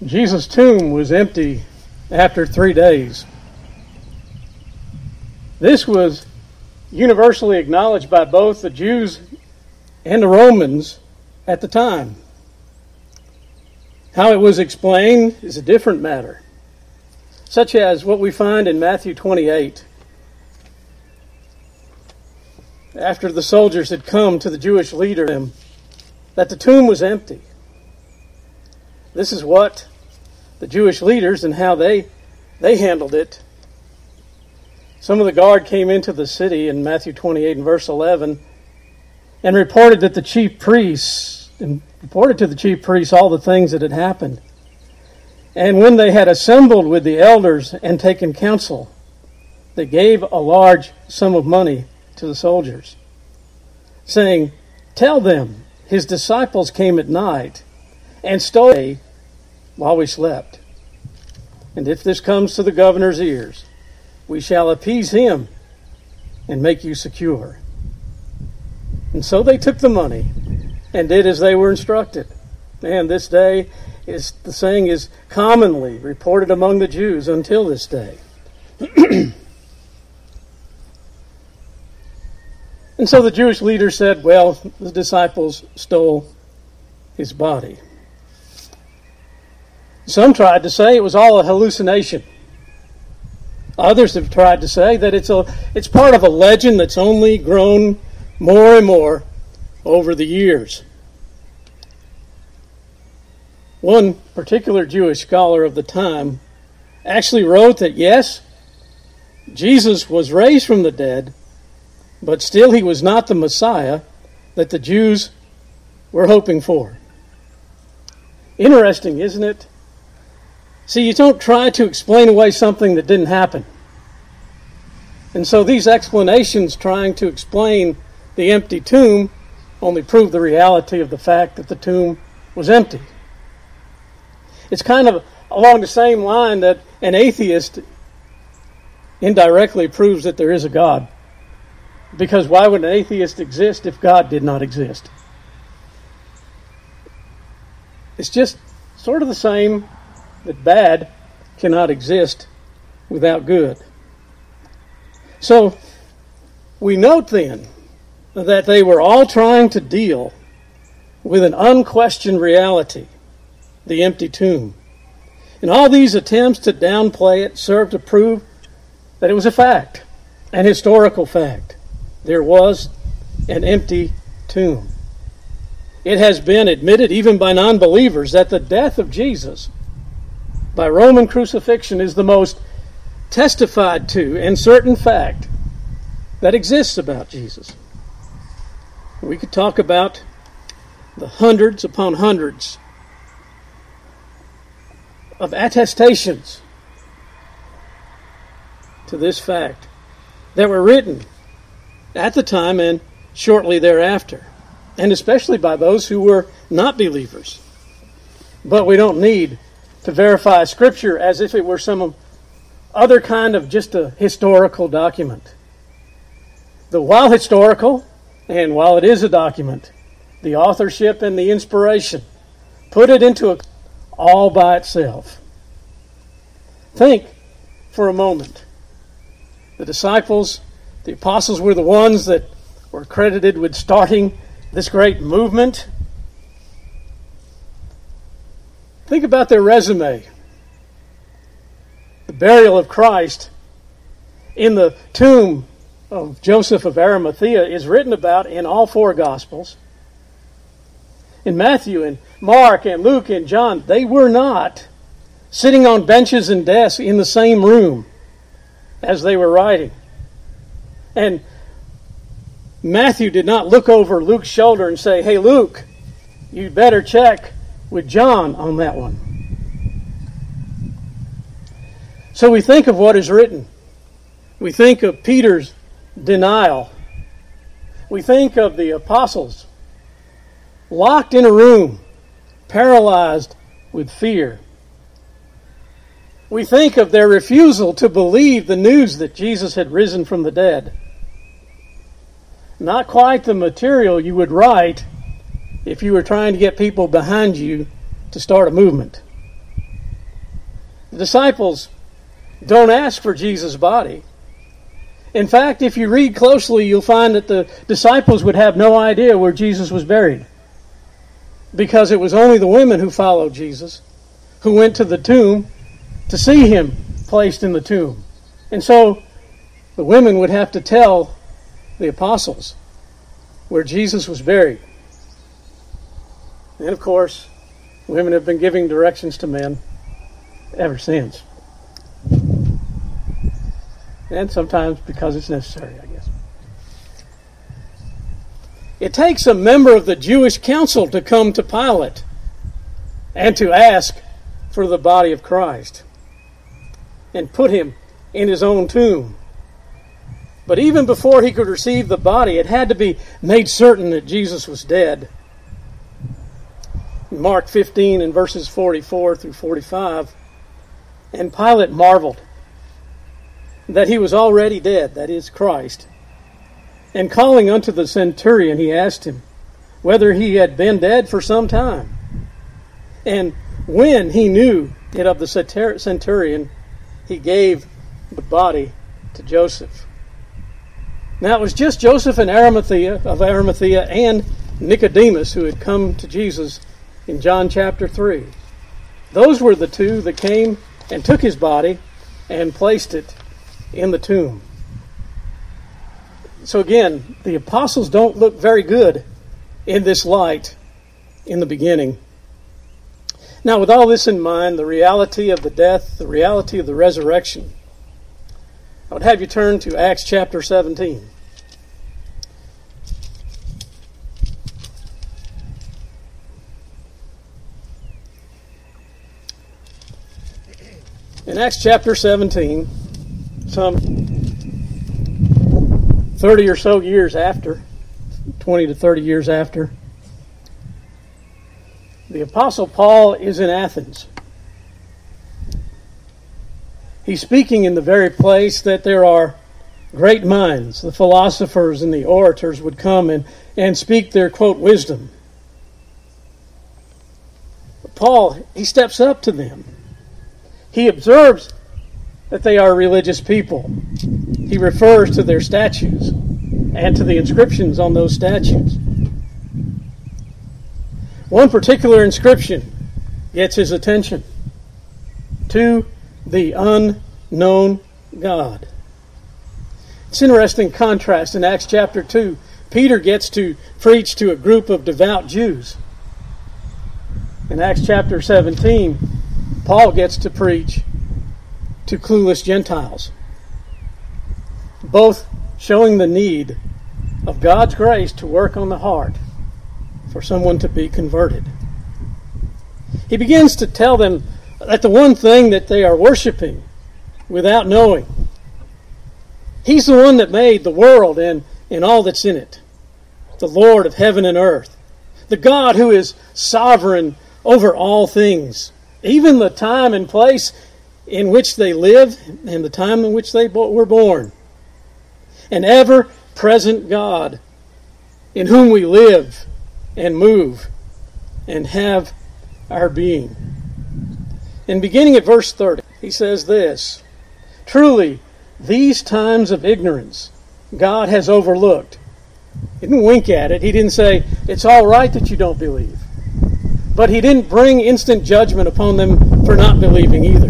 Jesus' tomb was empty after 3 days. This was universally acknowledged by both the Jews and the Romans at the time. How it was explained is a different matter, such as what we find in Matthew 28. After the soldiers had come to the Jewish leader, that the tomb was empty. This is what the Jewish leaders and how they handled it. Some of the guard came into the city in Matthew 28 and verse 11 and reported to the chief priests all the things that had happened. And when they had assembled with the elders and taken counsel, they gave a large sum of money to the soldiers, saying, "Tell them, his disciples came at night and stole while we slept. And if this comes to the governor's ears, we shall appease him and make you secure." And so they took the money and did as they were instructed. And this day, the saying is commonly reported among the Jews until this day. And so the Jewish leaders said, well, the disciples stole his body. Some tried to say it was all a hallucination. Others have tried to say that it's part of a legend that's only grown more and more over the years. One particular Jewish scholar of the time actually wrote that yes, Jesus was raised from the dead, but still he was not the Messiah that the Jews were hoping for. Interesting, isn't it? See, you don't try to explain away something that didn't happen. And so these explanations trying to explain the empty tomb only prove the reality of the fact that the tomb was empty. It's kind of along the same line that an atheist indirectly proves that there is a God. Because why would an atheist exist if God did not exist? It's just sort of the same that bad cannot exist without good. So we note then that they were all trying to deal with an unquestioned reality, the empty tomb. And all these attempts to downplay it serve to prove that it was a fact, an historical fact. There was an empty tomb. It has been admitted even by non-believers that the death of Jesus by Roman crucifixion is the most testified to and certain fact that exists about Jesus. We could talk about the hundreds upon hundreds of attestations to this fact that were written at the time and shortly thereafter, and especially by those who were not believers. But we don't need to verify Scripture as if it were some other kind of just a historical document. While historical, and while it is a document, the authorship and the inspiration put it into all by itself. Think for a moment. The disciples, the apostles were the ones that were credited with starting this great movement. Think about their resume. The burial of Christ in the tomb of Joseph of Arimathea is written about in all four Gospels. In Matthew and Mark and Luke and John, they were not sitting on benches and desks in the same room as they were writing. And Matthew did not look over Luke's shoulder and say, "Hey, Luke, you better check with John on that one." So we think of what is written. We think of Peter's denial. We think of the apostles locked in a room, paralyzed with fear. We think of their refusal to believe the news that Jesus had risen from the dead. Not quite the material you would write if you were trying to get people behind you to start a movement. The disciples don't ask for Jesus' body. In fact, if you read closely, you'll find that the disciples would have no idea where Jesus was buried, because it was only the women who followed Jesus, who went to the tomb to see him placed in the tomb. And so the women would have to tell the apostles where Jesus was buried. And of course, women have been giving directions to men ever since. And sometimes because it's necessary, I guess. It takes a member of the Jewish council to come to Pilate and to ask for the body of Christ and put him in his own tomb. But even before he could receive the body, it had to be made certain that Jesus was dead. In Mark 15 and verses 44 through 45, and Pilate marveled that he was already dead, that is, Christ. And calling unto the centurion, he asked him whether he had been dead for some time. And when he knew it of the centurion, he gave the body to Joseph. Now it was just Joseph of Arimathea and Nicodemus who had come to Jesus in John chapter 3. Those were the two that came and took his body and placed it in the tomb. So again, the apostles don't look very good in this light in the beginning. Now, with all this in mind, the reality of the death, the reality of the resurrection, I would have you turn to Acts chapter 17. In Acts chapter 17, some 30 or so years after, 20 to 30 years after, the Apostle Paul is in Athens. He's speaking in the very place that there are great minds. The philosophers and the orators would come and speak their, quote, wisdom. But Paul, he steps up to them. He observes that they are religious people. He refers to their statues and to the inscriptions on those statues. One particular inscription gets his attention: to the unknown God. It's an interesting contrast. In Acts chapter 2, Peter gets to preach to a group of devout Jews. In Acts chapter 17, Paul gets to preach to clueless Gentiles, both showing the need of God's grace to work on the heart for someone to be converted. He begins to tell them that the one thing that they are worshiping without knowing, He's the one that made the world and all that's in it, the Lord of heaven and earth, the God who is sovereign over all things, even the time and place in which they live and the time in which they were born. An ever-present God in whom we live and move and have our being. And beginning at verse 30, he says this: truly, these times of ignorance God has overlooked. He didn't wink at it. He didn't say, it's all right that you don't believe. But he didn't bring instant judgment upon them for not believing either.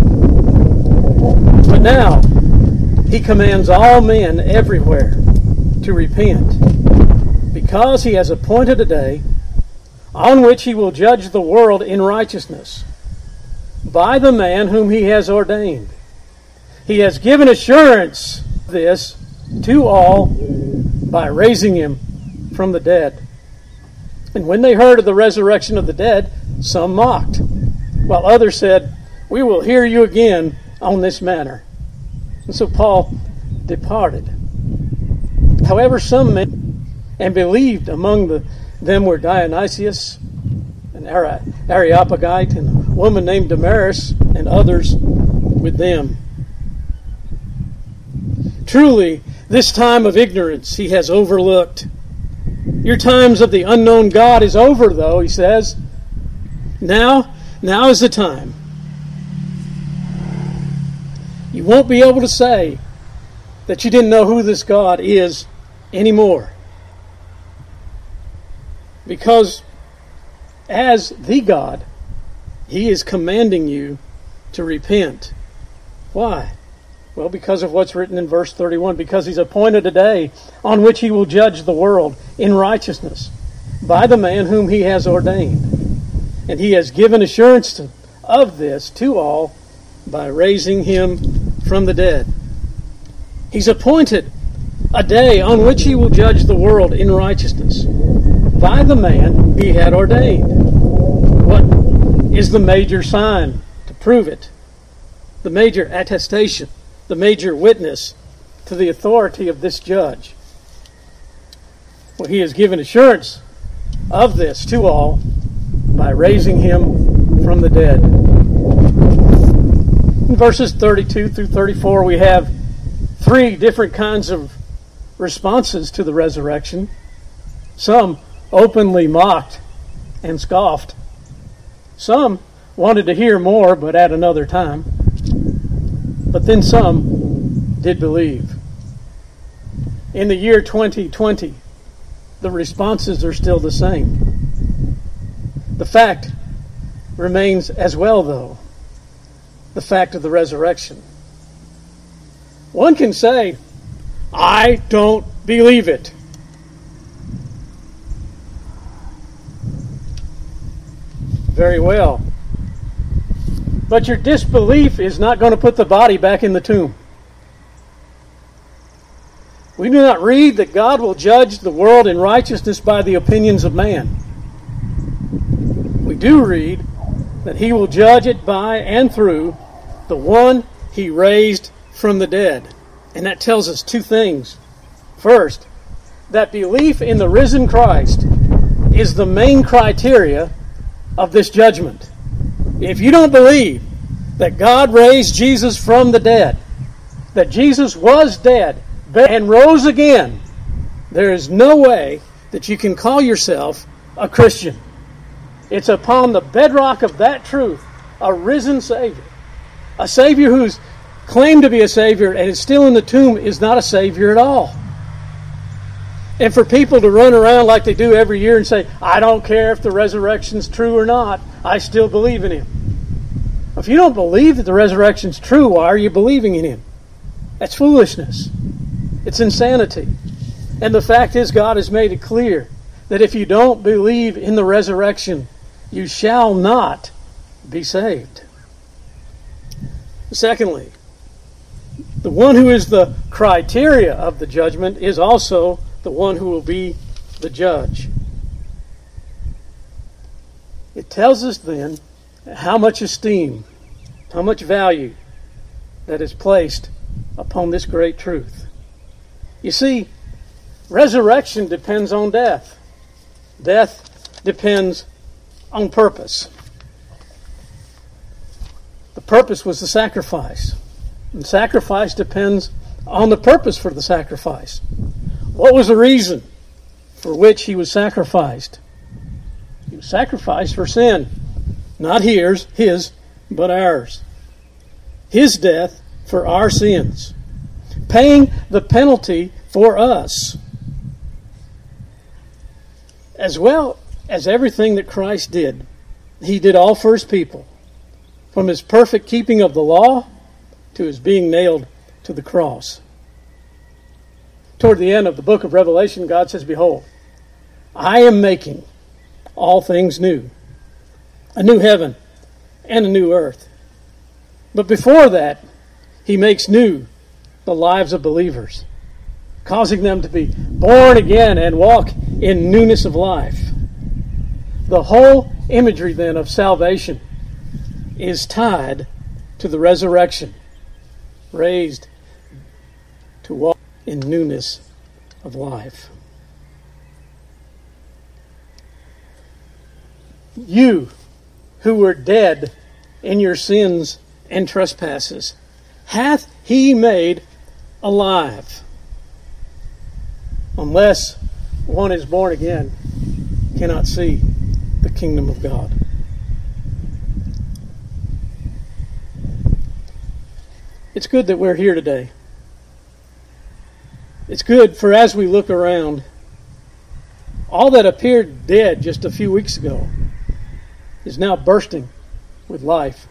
But now, he commands all men everywhere to repent, because he has appointed a day on which he will judge the world in righteousness by the man whom he has ordained. He has given assurance of this to all by raising him from the dead. And when they heard of the resurrection of the dead, some mocked, while others said, we will hear you again on this matter. And so Paul departed. However, some men and believed. Among them were Dionysius, an Areopagite, and a woman named Damaris, and others with them. Truly, this time of ignorance he has overlooked. Your times of the unknown God is over, though, he says. Now is the time. You won't be able to say that you didn't know who this God is anymore. Because as the God, He is commanding you to repent. Why? Well, because of what's written in verse 31. Because He's appointed a day on which He will judge the world in righteousness by the man whom He has ordained. And He has given assurance of this to all by raising Him from the dead. He's appointed a day on which He will judge the world in righteousness by the man He had ordained. What is the major sign to prove it? The major attestation, the major witness to the authority of this judge. Well, He has given assurance of this to all by raising Him from the dead. In verses 32 through 34, we have three different kinds of responses to the resurrection. Some openly mocked and scoffed. Some wanted to hear more, but at another time. But then some did believe. In the year 2020, the responses are still the same. The fact remains as well, though, the fact of the resurrection. One can say, I don't believe it. Very well. But your disbelief is not going to put the body back in the tomb. We do not read that God will judge the world in righteousness by the opinions of man. We do read that He will judge it by and through the one He raised from the dead. And that tells us two things. First, that belief in the risen Christ is the main criteria of this judgment. If you don't believe that God raised Jesus from the dead, that Jesus was dead and rose again, there is no way that you can call yourself a Christian. It's upon the bedrock of that truth, a risen Savior. A Savior who's claimed to be a Savior and is still in the tomb is not a Savior at all. And for people to run around like they do every year and say, I don't care if the resurrection's true or not, I still believe in Him. If you don't believe that the resurrection's true, why are you believing in Him? That's foolishness. It's insanity. And the fact is, God has made it clear that if you don't believe in the resurrection, you shall not be saved. Secondly, the one who is the criteria of the judgment is also the one who will be the judge. It tells us then how much esteem, how much value that is placed upon this great truth. You see, resurrection depends on death. Death depends on purpose. The purpose was the sacrifice. And sacrifice depends on the purpose for the sacrifice. What was the reason for which He was sacrificed? He was sacrificed for sin. Not His, but ours. His death for our sins. Paying the penalty for us. As well as everything that Christ did, He did all for His people. From His perfect keeping of the law to His being nailed to the cross. Toward the end of the book of Revelation, God says, Behold, I am making all things new. A new heaven and a new earth. But before that, He makes new the lives of believers, causing them to be born again and walk in newness of life. The whole imagery then of salvation is tied to the resurrection, raised to walk in newness of life. You who were dead in your sins and trespasses, hath He made alive. Unless one is born again, cannot see the kingdom of God. It's good that we're here today. It's good for as we look around, all that appeared dead just a few weeks ago is now bursting with life.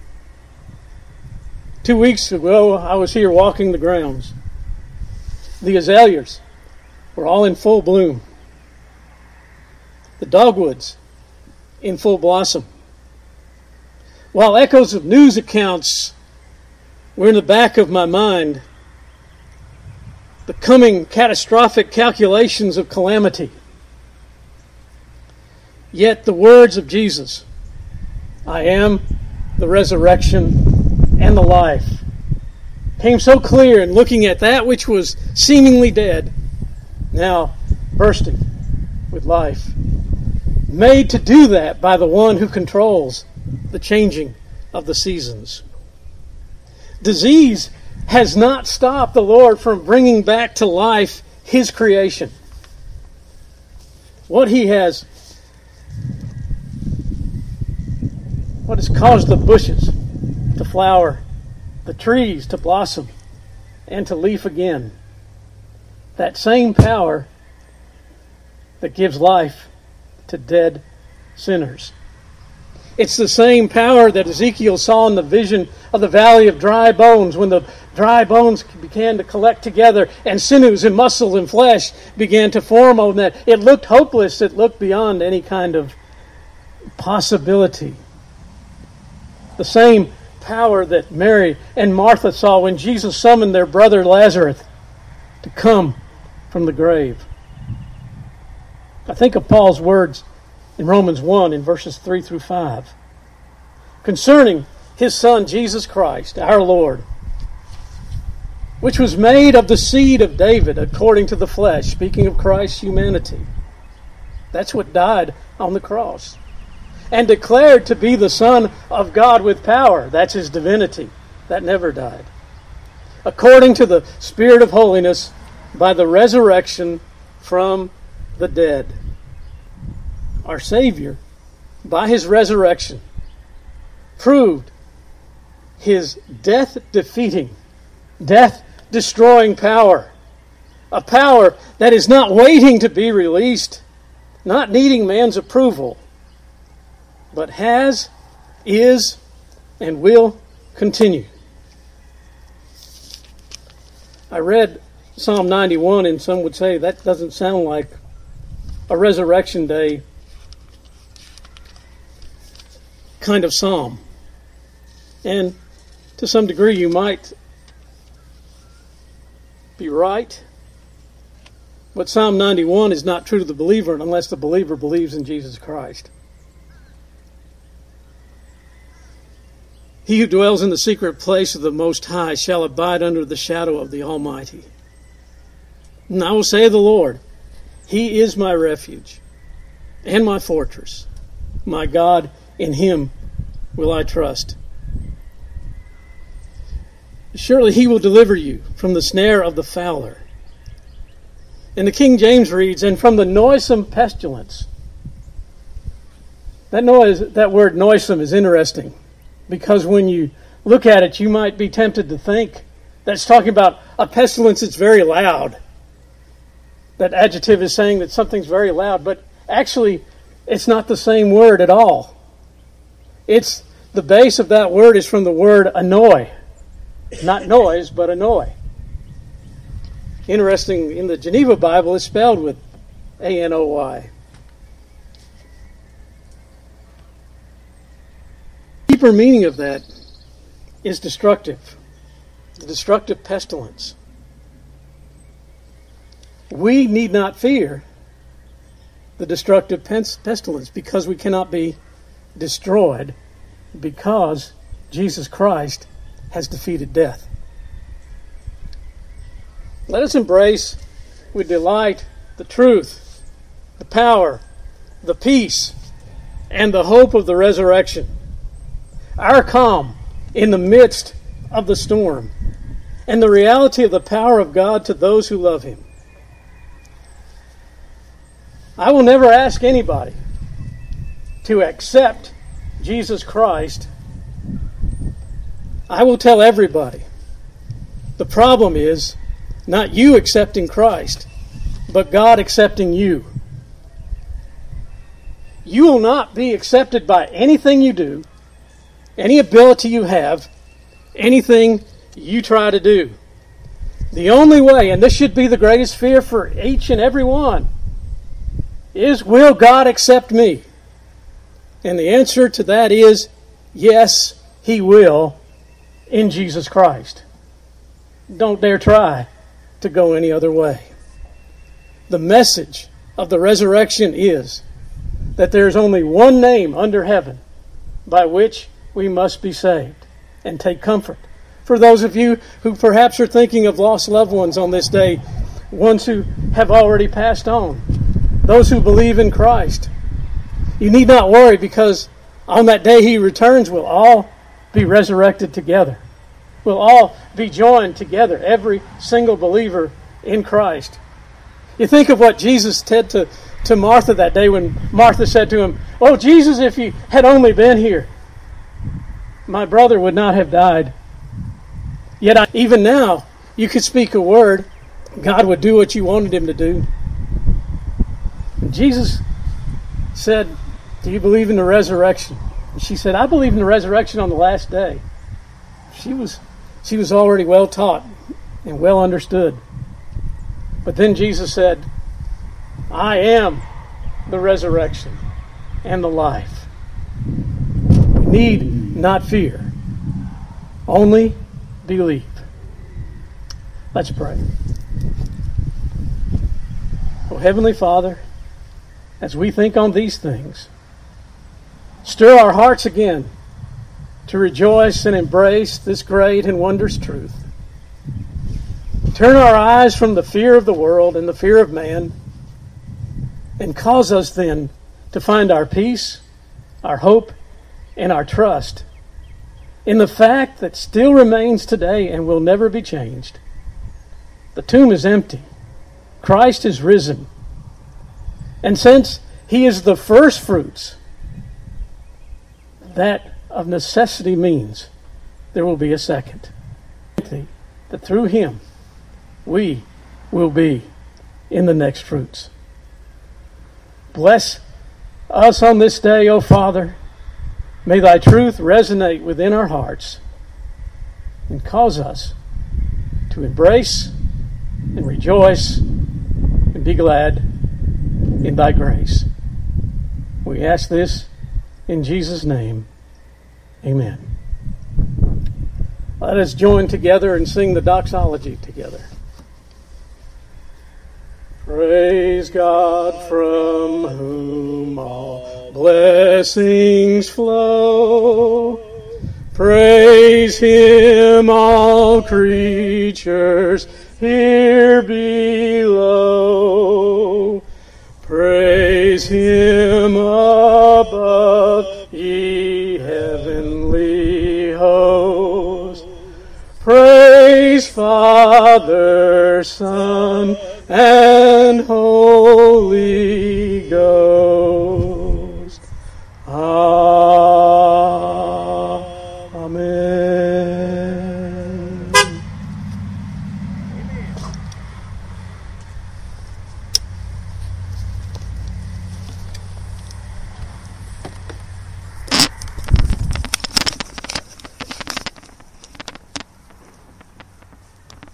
2 weeks ago, I was here walking the grounds. The azaleas were all in full bloom. The dogwoods in full blossom. While echoes of news accounts were in the back of my mind, the coming catastrophic calculations of calamity. Yet the words of Jesus, I am the resurrection and the life, came so clear in looking at that which was seemingly dead, now bursting with life. Made to do that by the one who controls the changing of the seasons. Disease has not stopped the Lord from bringing back to life His creation. What has caused the bushes to flower, the trees to blossom, and to leaf again. That same power that gives life to dead sinners. It's the same power that Ezekiel saw in the vision of the valley of dry bones, when the dry bones began to collect together and sinews and muscle and flesh began to form on that. It looked hopeless. It looked beyond any kind of possibility. The same power that Mary and Martha saw when Jesus summoned their brother Lazarus to come from the grave. I think of Paul's words in Romans 1 in verses 3 through 5 concerning His Son Jesus Christ, our Lord, which was made of the seed of David according to the flesh, speaking of Christ's humanity. That's what died on the cross. And declared to be the Son of God with power. That's His divinity. That never died. According to the Spirit of holiness, by the resurrection from the dead. Our Savior, by His resurrection, proved His death-defeating, death-destroying power. A power that is not waiting to be released, not needing man's approval, but has, is, and will continue. I read Psalm 91, and some would say that doesn't sound like a resurrection day kind of psalm. And to some degree you might be right. But Psalm 91 is not true to the believer unless the believer believes in Jesus Christ. He who dwells in the secret place of the Most High shall abide under the shadow of the Almighty. And I will say of the Lord, He is my refuge and my fortress. My God, in Him will I trust. Surely He will deliver you from the snare of the fowler. And the King James reads, and from the noisome pestilence. That word noisome is interesting, because when you look at it, you might be tempted to think that's talking about a pestilence that's very loud. That adjective is saying that something's very loud, but actually it's not the same word at all. The base of that word is from the word annoy. Not noise, but annoy. Interesting, in the Geneva Bible, it's spelled with A-N-O-Y. The deeper meaning of that is destructive. The destructive pestilence. We need not fear the destructive pestilence because we cannot be destroyed because Jesus Christ has defeated death. Let us embrace with delight the truth, the power, the peace, and the hope of the resurrection. Our calm in the midst of the storm, and the reality of the power of God to those who love Him. I will never ask anybody to accept Jesus Christ. I will tell everybody The problem is not you accepting Christ, but God accepting you. You will not be accepted by anything you do, any ability you have, anything you try to do. The only way, and this should be the greatest fear for each and every one, is, will God accept me? And the answer to that is, yes, He will, in Jesus Christ. Don't dare try to go any other way. The message of the resurrection is that there is only one name under heaven by which we must be saved, and take comfort. For those of you who perhaps are thinking of lost loved ones on this day, ones who have already passed on, those who believe in Christ, you need not worry, because on that day He returns, we'll all be resurrected together. We'll all be joined together, every single believer in Christ. You think of what Jesus said to Martha that day when Martha said to Him, "Oh, Jesus, if you had only been here, my brother would not have died." Yet even now, you could speak a word, God would do what you wanted Him to do. And Jesus said, "Do you believe in the resurrection?" And she said, "I believe in the resurrection on the last day." She was already well taught and well understood. But then Jesus said, "I am the resurrection and the life." We need not fear, only believe. Let's pray. Oh, Heavenly Father, as we think on these things, stir our hearts again to rejoice and embrace this great and wondrous truth. Turn our eyes from the fear of the world and the fear of man, and cause us then to find our peace, our hope, and our trust in the fact that still remains today and will never be changed. The tomb is empty. Christ is risen. And since He is the first fruits, that of necessity means there will be a second. That through Him we will be in the next fruits. Bless us on this day, O Father. May Thy truth resonate within our hearts and cause us to embrace and rejoice and be glad in Thy grace. We ask this in Jesus' name. Amen. Let us join together and sing the doxology together. Praise God, from whom all blessings flow. Praise Him, all creatures here below. Praise Him above, ye heavenly hosts. Praise Father, Son,